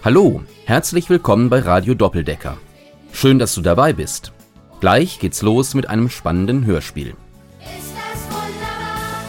Hallo, herzlich willkommen bei Radio Doppeldecker. Schön, dass du dabei bist. Gleich geht's los mit einem spannenden Hörspiel. Ist das wunderbar?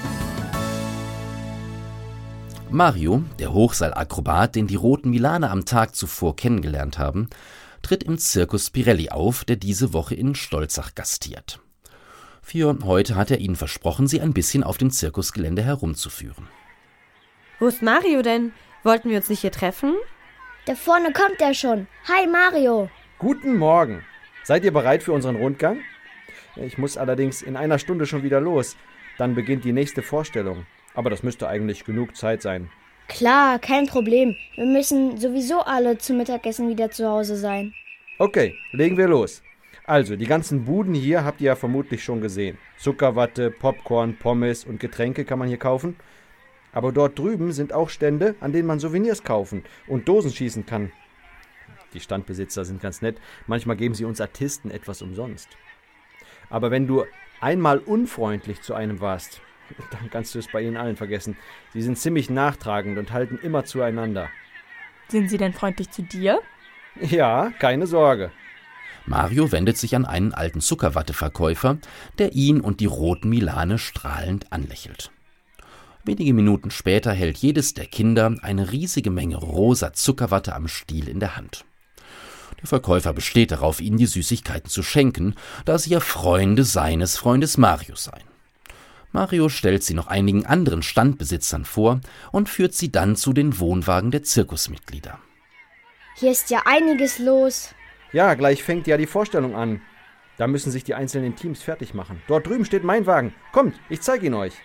Mario, der Hochseilakrobat, den die Roten Milane am Tag zuvor kennengelernt haben, tritt im Zirkus Pirelli auf, der diese Woche in Stolzach gastiert. Für heute hat er ihnen versprochen, sie ein bisschen auf dem Zirkusgelände herumzuführen. Wo ist Mario denn? Wollten wir uns nicht hier treffen? Da vorne kommt er schon. Hi Mario. Guten Morgen. Seid ihr bereit für unseren Rundgang? Ich muss allerdings in einer Stunde schon wieder los. Dann beginnt die nächste Vorstellung. Aber das müsste eigentlich genug Zeit sein. Klar, kein Problem. Wir müssen sowieso alle zum Mittagessen wieder zu Hause sein. Okay, legen wir los. Also, die ganzen Buden hier habt ihr ja vermutlich schon gesehen. Zuckerwatte, Popcorn, Pommes und Getränke kann man hier kaufen. Aber dort drüben sind auch Stände, an denen man Souvenirs kaufen und Dosen schießen kann. Die Standbesitzer sind ganz nett. Manchmal geben sie uns Artisten etwas umsonst. Aber wenn du einmal unfreundlich zu einem warst, dann kannst du es bei ihnen allen vergessen. Sie sind ziemlich nachtragend und halten immer zueinander. Sind sie denn freundlich zu dir? Ja, keine Sorge. Mario wendet sich an einen alten Zuckerwatteverkäufer, der ihn und die Roten Milane strahlend anlächelt. Wenige Minuten später hält jedes der Kinder eine riesige Menge rosa Zuckerwatte am Stiel in der Hand. Der Verkäufer besteht darauf, ihnen die Süßigkeiten zu schenken, da sie ja Freunde seines Freundes Mario seien. Mario stellt sie noch einigen anderen Standbesitzern vor und führt sie dann zu den Wohnwagen der Zirkusmitglieder. Hier ist ja einiges los. Ja, gleich fängt ja die Vorstellung an. Da müssen sich die einzelnen Teams fertig machen. Dort drüben steht mein Wagen. Kommt, ich zeige ihn euch.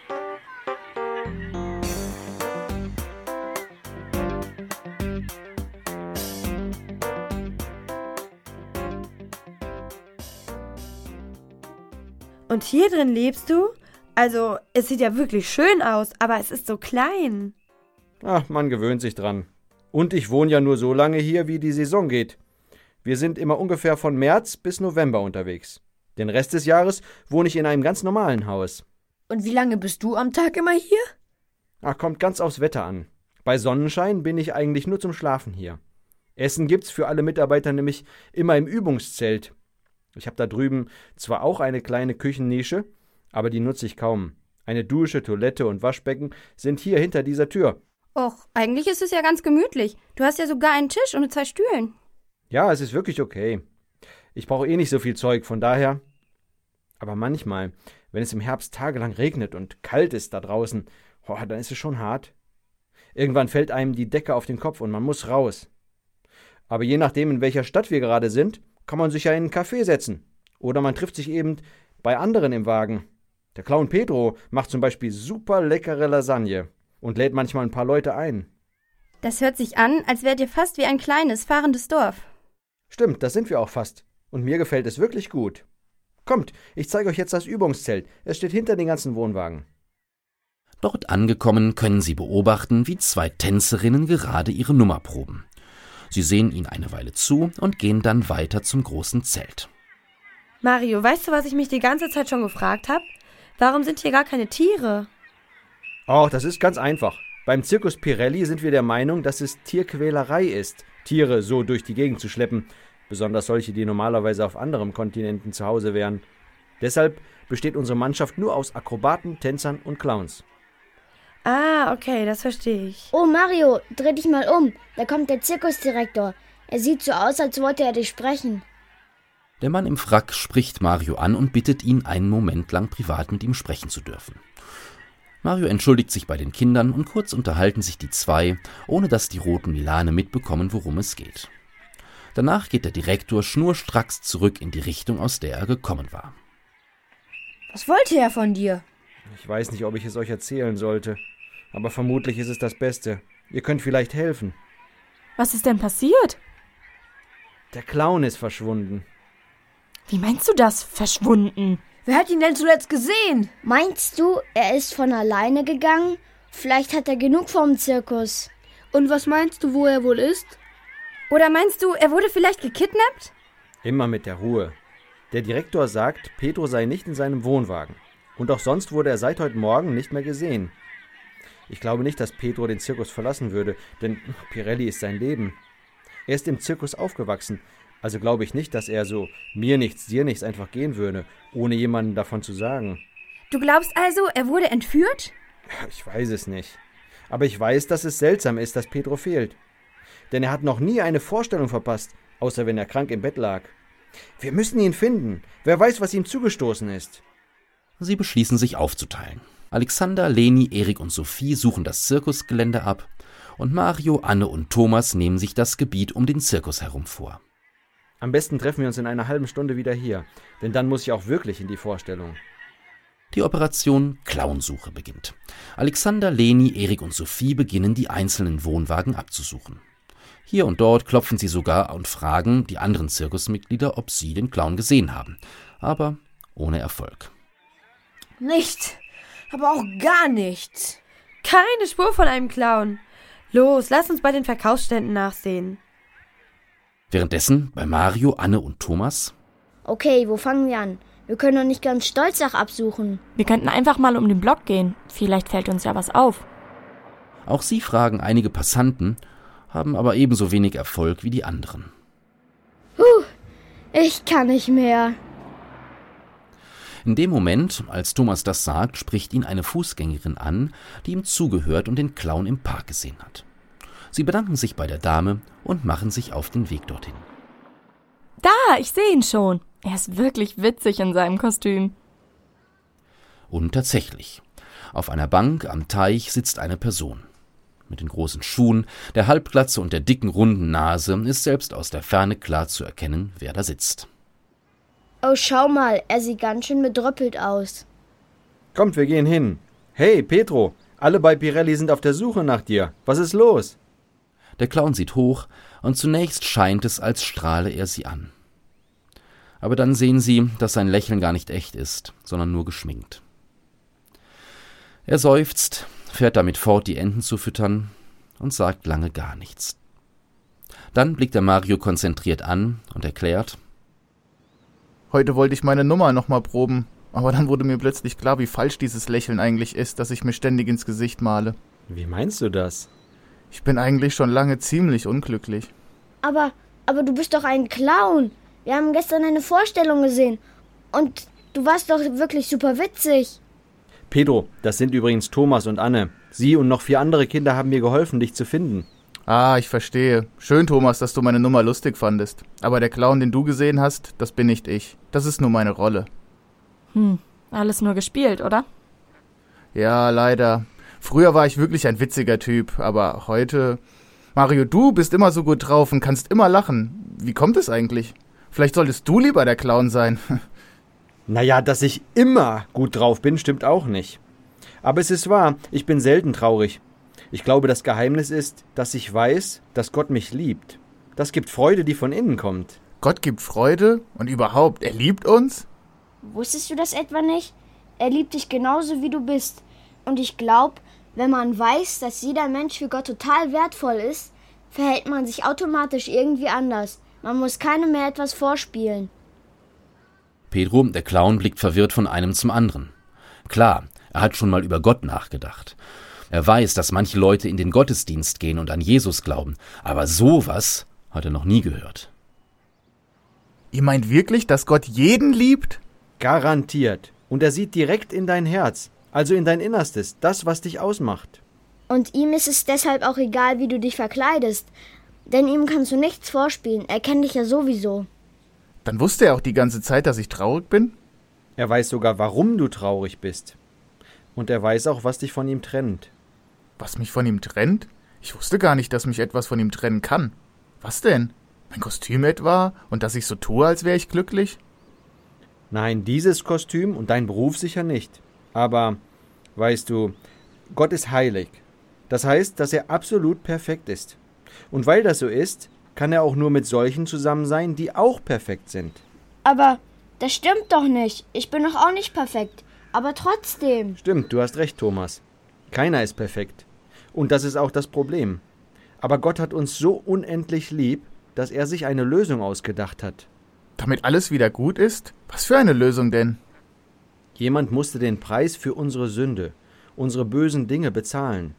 Und hier drin lebst du? Also, es sieht ja wirklich schön aus, aber es ist so klein. Ach, man gewöhnt sich dran. Und ich wohne ja nur so lange hier, wie die Saison geht. Wir sind immer ungefähr von März bis November unterwegs. Den Rest des Jahres wohne ich in einem ganz normalen Haus. Und wie lange bist du am Tag immer hier? Ach, kommt ganz aufs Wetter an. Bei Sonnenschein bin ich eigentlich nur zum Schlafen hier. Essen gibt's für alle Mitarbeiter nämlich immer im Übungszelt. Ich habe da drüben zwar auch eine kleine Küchennische, aber die nutze ich kaum. Eine Dusche, Toilette und Waschbecken sind hier hinter dieser Tür. Och, eigentlich ist es ja ganz gemütlich. Du hast ja sogar einen Tisch und 2 Stühlen. Ja, es ist wirklich okay. Ich brauche eh nicht so viel Zeug, von daher. Aber manchmal, wenn es im Herbst tagelang regnet und kalt ist da draußen, dann ist es schon hart. Irgendwann fällt einem die Decke auf den Kopf und man muss raus. Aber je nachdem, in welcher Stadt wir gerade sind, kann man sich ja in einen Café setzen. Oder man trifft sich eben bei anderen im Wagen. Der Clown Pedro macht zum Beispiel super leckere Lasagne und lädt manchmal ein paar Leute ein. Das hört sich an, als wärt ihr fast wie ein kleines, fahrendes Dorf. Stimmt, das sind wir auch fast. Und mir gefällt es wirklich gut. Kommt, ich zeige euch jetzt das Übungszelt. Es steht hinter den ganzen Wohnwagen. Dort angekommen können sie beobachten, wie 2 Tänzerinnen gerade ihre Nummer proben. Sie sehen ihnen eine Weile zu und gehen dann weiter zum großen Zelt. Mario, weißt du, was ich mich die ganze Zeit schon gefragt habe? Warum sind hier gar keine Tiere? Oh, das ist ganz einfach. Beim Zirkus Pirelli sind wir der Meinung, dass es Tierquälerei ist, Tiere so durch die Gegend zu schleppen, besonders solche, die normalerweise auf anderen Kontinenten zu Hause wären. Deshalb besteht unsere Mannschaft nur aus Akrobaten, Tänzern und Clowns. Ah, okay, das verstehe ich. Oh Mario, dreh dich mal um. Da kommt der Zirkusdirektor. Er sieht so aus, als wollte er dich sprechen. Der Mann im Frack spricht Mario an und bittet ihn, einen Moment lang privat mit ihm sprechen zu dürfen. Mario entschuldigt sich bei den Kindern und kurz unterhalten sich die 2, ohne dass die Roten Milane mitbekommen, worum es geht. Danach geht der Direktor schnurstracks zurück in die Richtung, aus der er gekommen war. Was wollte er von dir? Ich weiß nicht, ob ich es euch erzählen sollte, aber vermutlich ist es das Beste. Ihr könnt vielleicht helfen. Was ist denn passiert? Der Clown ist verschwunden. Wie meinst du das, verschwunden? Wer hat ihn denn zuletzt gesehen? Meinst du, er ist von alleine gegangen? Vielleicht hat er genug vom Zirkus. Und was meinst du, wo er wohl ist? Oder meinst du, er wurde vielleicht gekidnappt? Immer mit der Ruhe. Der Direktor sagt, Pedro sei nicht in seinem Wohnwagen. Und auch sonst wurde er seit heute Morgen nicht mehr gesehen. Ich glaube nicht, dass Pedro den Zirkus verlassen würde, denn Pirelli ist sein Leben. Er ist im Zirkus aufgewachsen, also glaube ich nicht, dass er so mir nichts, dir nichts einfach gehen würde, ohne jemandem davon zu sagen. Du glaubst also, er wurde entführt? Ich weiß es nicht. Aber ich weiß, dass es seltsam ist, dass Pedro fehlt. Denn er hat noch nie eine Vorstellung verpasst, außer wenn er krank im Bett lag. Wir müssen ihn finden. Wer weiß, was ihm zugestoßen ist. Sie beschließen, sich aufzuteilen. Alexander, Leni, Erik und Sophie suchen das Zirkusgelände ab und Mario, Anne und Thomas nehmen sich das Gebiet um den Zirkus herum vor. Am besten treffen wir uns in einer halben Stunde wieder hier, denn dann muss ich auch wirklich in die Vorstellung. Die Operation Clownsuche beginnt. Alexander, Leni, Erik und Sophie beginnen, die einzelnen Wohnwagen abzusuchen. Hier und dort klopfen sie sogar und fragen die anderen Zirkusmitglieder, ob sie den Clown gesehen haben. Aber ohne Erfolg. Nichts. Aber auch gar nichts. Keine Spur von einem Clown. Los, lass uns bei den Verkaufsständen nachsehen. Währenddessen bei Mario, Anne und Thomas. Okay, wo fangen wir an? Wir können doch nicht ganz Stolzach absuchen. Wir könnten einfach mal um den Block gehen. Vielleicht fällt uns ja was auf. Auch sie fragen einige Passanten, haben aber ebenso wenig Erfolg wie die anderen. Ich kann nicht mehr. In dem Moment, als Thomas das sagt, spricht ihn eine Fußgängerin an, die ihm zugehört und den Clown im Park gesehen hat. Sie bedanken sich bei der Dame und machen sich auf den Weg dorthin. Da, ich sehe ihn schon. Er ist wirklich witzig in seinem Kostüm. Und tatsächlich, auf einer Bank am Teich sitzt eine Person. Mit den großen Schuhen, der Halbglatze und der dicken, runden Nase ist selbst aus der Ferne klar zu erkennen, wer da sitzt. Oh, schau mal, er sieht ganz schön bedröppelt aus. Kommt, wir gehen hin. Hey, Pedro, alle bei Pirelli sind auf der Suche nach dir. Was ist los? Der Clown sieht hoch und zunächst scheint es, als strahle er sie an. Aber dann sehen sie, dass sein Lächeln gar nicht echt ist, sondern nur geschminkt. Er seufzt, fährt damit fort, die Enten zu füttern und sagt lange gar nichts. Dann blickt er Mario konzentriert an und erklärt: Heute wollte ich meine Nummer nochmal proben, aber dann wurde mir plötzlich klar, wie falsch dieses Lächeln eigentlich ist, das ich mir ständig ins Gesicht male. Wie meinst du das? Ich bin eigentlich schon lange ziemlich unglücklich. Aber du bist doch ein Clown. Wir haben gestern eine Vorstellung gesehen. Und du warst doch wirklich super witzig. Pedro, das sind übrigens Thomas und Anne. Sie und noch 4 andere Kinder haben mir geholfen, dich zu finden. Ah, ich verstehe. Schön, Thomas, dass du meine Nummer lustig fandest. Aber der Clown, den du gesehen hast, das bin nicht ich. Das ist nur meine Rolle. Alles nur gespielt, oder? Ja, leider. Früher war ich wirklich ein witziger Typ, aber heute... Mario, du bist immer so gut drauf und kannst immer lachen. Wie kommt es eigentlich? Vielleicht solltest du lieber der Clown sein. Naja, dass ich immer gut drauf bin, stimmt auch nicht. Aber es ist wahr, ich bin selten traurig. Ich glaube, das Geheimnis ist, dass ich weiß, dass Gott mich liebt. Das gibt Freude, die von innen kommt. Gott gibt Freude und überhaupt, er liebt uns? Wusstest du das etwa nicht? Er liebt dich genauso, wie du bist. Und ich glaube, wenn man weiß, dass jeder Mensch für Gott total wertvoll ist, verhält man sich automatisch irgendwie anders. Man muss keinem mehr etwas vorspielen. Pedro, der Clown, blickt verwirrt von einem zum anderen. Klar, er hat schon mal über Gott nachgedacht. Er weiß, dass manche Leute in den Gottesdienst gehen und an Jesus glauben, aber sowas hat er noch nie gehört. Ihr meint wirklich, dass Gott jeden liebt? Garantiert. Und er sieht direkt in dein Herz, also in dein Innerstes, das, was dich ausmacht. Und ihm ist es deshalb auch egal, wie du dich verkleidest. Denn ihm kannst du nichts vorspielen, er kennt dich ja sowieso. Dann wusste er auch die ganze Zeit, dass ich traurig bin? Er weiß sogar, warum du traurig bist. Und er weiß auch, was dich von ihm trennt. Was mich von ihm trennt? Ich wusste gar nicht, dass mich etwas von ihm trennen kann. Was denn? Mein Kostüm etwa? Und dass ich so tue, als wäre ich glücklich? Nein, dieses Kostüm und dein Beruf sicher nicht. Aber, weißt du, Gott ist heilig. Das heißt, dass er absolut perfekt ist. Und weil das so ist, kann er auch nur mit solchen zusammen sein, die auch perfekt sind. Aber das stimmt doch nicht. Ich bin doch auch nicht perfekt. Aber trotzdem. Stimmt, du hast recht, Thomas. Keiner ist perfekt. Und das ist auch das Problem. Aber Gott hat uns so unendlich lieb, dass er sich eine Lösung ausgedacht hat. Damit alles wieder gut ist? Was für eine Lösung denn? Jemand musste den Preis für unsere Sünde, unsere bösen Dinge bezahlen.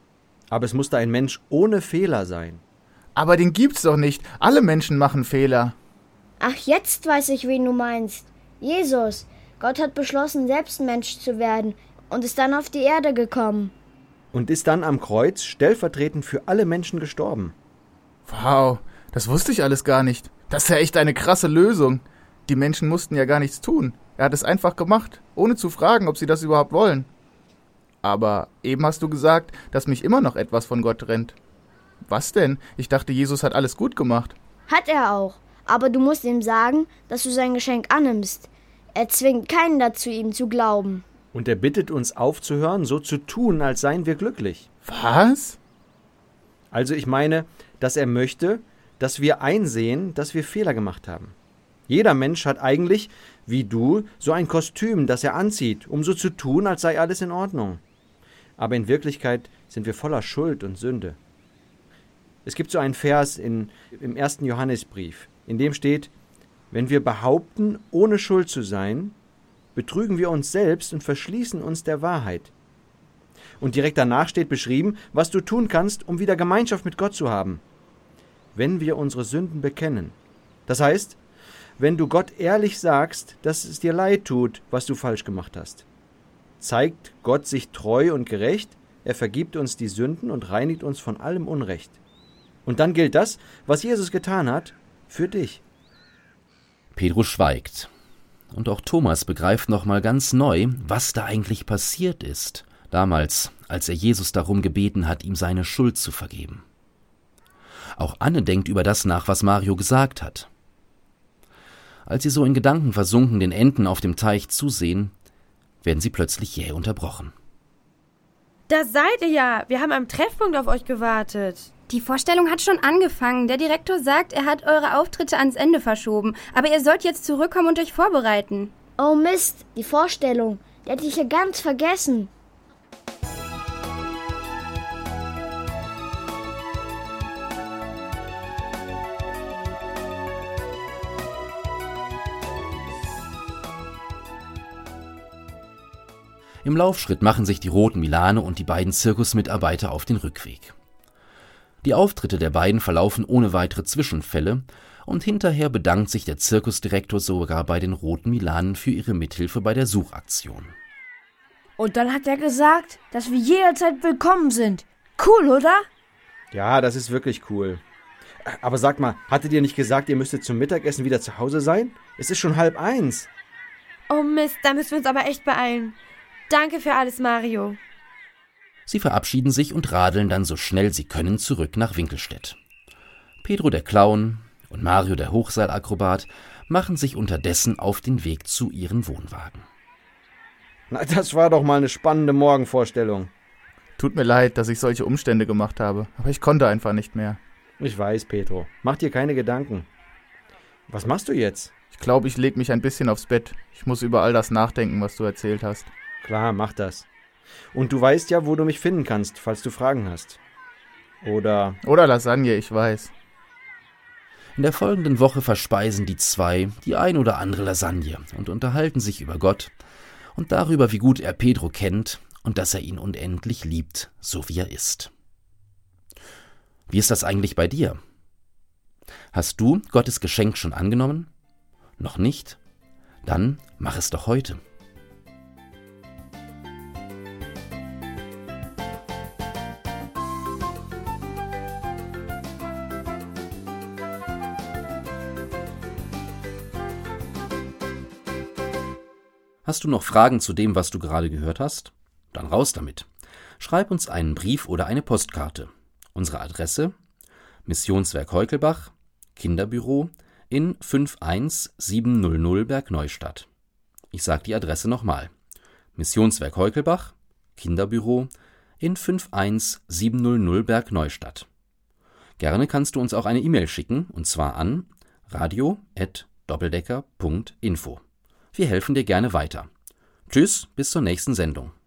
Aber es musste ein Mensch ohne Fehler sein. Aber den gibt's doch nicht. Alle Menschen machen Fehler. Ach, jetzt weiß ich, wen du meinst. Jesus. Gott hat beschlossen, selbst Mensch zu werden und ist dann auf die Erde gekommen. Und ist dann am Kreuz stellvertretend für alle Menschen gestorben. Wow, das wusste ich alles gar nicht. Das ist ja echt eine krasse Lösung. Die Menschen mussten ja gar nichts tun. Er hat es einfach gemacht, ohne zu fragen, ob sie das überhaupt wollen. Aber eben hast du gesagt, dass mich immer noch etwas von Gott trennt. Was denn? Ich dachte, Jesus hat alles gut gemacht. Hat er auch. Aber du musst ihm sagen, dass du sein Geschenk annimmst. Er zwingt keinen dazu, ihm zu glauben. Und er bittet uns aufzuhören, so zu tun, als seien wir glücklich. Was? Also ich meine, dass er möchte, dass wir einsehen, dass wir Fehler gemacht haben. Jeder Mensch hat eigentlich, wie du, so ein Kostüm, das er anzieht, um so zu tun, als sei alles in Ordnung. Aber in Wirklichkeit sind wir voller Schuld und Sünde. Es gibt so einen Vers im 1. Johannesbrief, in dem steht: Wenn wir behaupten, ohne Schuld zu sein, betrügen wir uns selbst und verschließen uns der Wahrheit. Und direkt danach steht beschrieben, was du tun kannst, um wieder Gemeinschaft mit Gott zu haben. Wenn wir unsere Sünden bekennen. Das heißt, wenn du Gott ehrlich sagst, dass es dir leid tut, was du falsch gemacht hast. Zeigt Gott sich treu und gerecht, er vergibt uns die Sünden und reinigt uns von allem Unrecht. Und dann gilt das, was Jesus getan hat, für dich. Petrus schweigt. Und auch Thomas begreift nochmal ganz neu, was da eigentlich passiert ist, damals, als er Jesus darum gebeten hat, ihm seine Schuld zu vergeben. Auch Anne denkt über das nach, was Mario gesagt hat. Als sie so in Gedanken versunken den Enten auf dem Teich zusehen, werden sie plötzlich jäh unterbrochen. Da seid ihr ja. Wir haben am Treffpunkt auf euch gewartet. Die Vorstellung hat schon angefangen. Der Direktor sagt, er hat eure Auftritte ans Ende verschoben. Aber ihr sollt jetzt zurückkommen und euch vorbereiten. Oh Mist, die Vorstellung. Die hätte ich ja ganz vergessen. Im Laufschritt machen sich die roten Milane und die beiden Zirkusmitarbeiter auf den Rückweg. Die Auftritte der beiden verlaufen ohne weitere Zwischenfälle und hinterher bedankt sich der Zirkusdirektor sogar bei den roten Milanen für ihre Mithilfe bei der Suchaktion. Und dann hat er gesagt, dass wir jederzeit willkommen sind. Cool, oder? Ja, das ist wirklich cool. Aber sag mal, hattet ihr nicht gesagt, ihr müsstet zum Mittagessen wieder zu Hause sein? Es ist schon 12:30. Oh Mist, da müssen wir uns aber echt beeilen. Danke für alles, Mario. Sie verabschieden sich und radeln dann so schnell sie können zurück nach Winkelstedt. Pedro der Clown und Mario der Hochseilakrobat machen sich unterdessen auf den Weg zu ihren Wohnwagen. Na, das war doch mal eine spannende Morgenvorstellung. Tut mir leid, dass ich solche Umstände gemacht habe, aber ich konnte einfach nicht mehr. Ich weiß, Pedro. Mach dir keine Gedanken. Was machst du jetzt? Ich glaube, ich leg mich ein bisschen aufs Bett. Ich muss über all das nachdenken, was du erzählt hast. Klar, mach das. Und du weißt ja, wo du mich finden kannst, falls du Fragen hast. Oder Lasagne, ich weiß. In der folgenden Woche verspeisen die zwei die ein oder andere Lasagne und unterhalten sich über Gott und darüber, wie gut er Pedro kennt und dass er ihn unendlich liebt, so wie er ist. Wie ist das eigentlich bei dir? Hast du Gottes Geschenk schon angenommen? Noch nicht? Dann mach es doch heute. Hast du noch Fragen zu dem, was du gerade gehört hast? Dann raus damit. Schreib uns einen Brief oder eine Postkarte. Unsere Adresse: Missionswerk Heukelbach, Kinderbüro in 51700 Bergneustadt. Ich sage die Adresse nochmal. Missionswerk Heukelbach, Kinderbüro in 51700 Bergneustadt. Gerne kannst du uns auch eine E-Mail schicken, und zwar an radio@doppeldecker.info. Wir helfen dir gerne weiter. Tschüss, bis zur nächsten Sendung.